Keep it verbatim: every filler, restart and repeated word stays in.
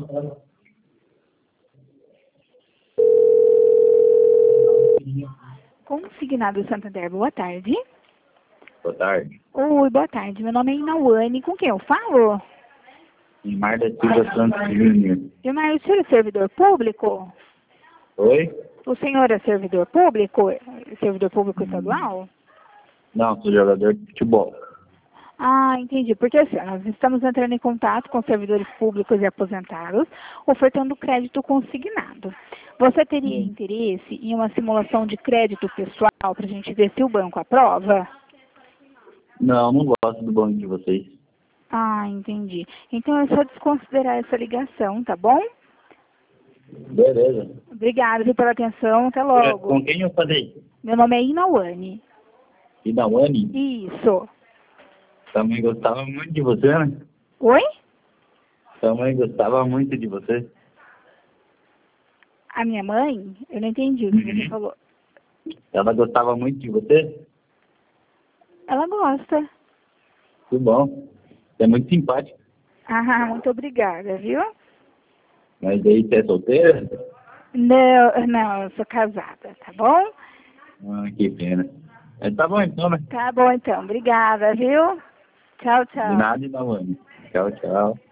Consignado Santander, boa tarde. Boa tarde. Oi, boa tarde. Meu nome é Inauane. Com quem eu falo? Mar da Silva Santos Júnior. Gilmar, o senhor é servidor público? Oi? O senhor é servidor público? Servidor público estadual? Não, sou jogador de futebol. Ah, entendi. Porque assim, nós estamos entrando em contato com servidores públicos e aposentados, ofertando crédito consignado. Você teria interesse em uma simulação de crédito pessoal para a gente ver se o banco aprova? Não, não gosto do banco de vocês. Ah, entendi. Então é só desconsiderar essa ligação, tá bom? Beleza. Obrigada viu, pela atenção. Até logo. Com quem eu falei? Meu nome é Inauane. Inauane? Isso. Sua mãe gostava muito de você, né? Oi? Sua mãe gostava muito de você. A minha mãe? Eu não entendi o que você falou. Ela gostava muito de você? Ela gosta. Que bom. Você é muito simpático. Ah, muito obrigada, viu? Mas aí você é solteira? Não, não, eu sou casada, tá bom? Ah, que pena. Mas tá bom então, né? Tá bom então, obrigada, viu? Tchau, De tchau. nada, Inauane. Tchau, tchau.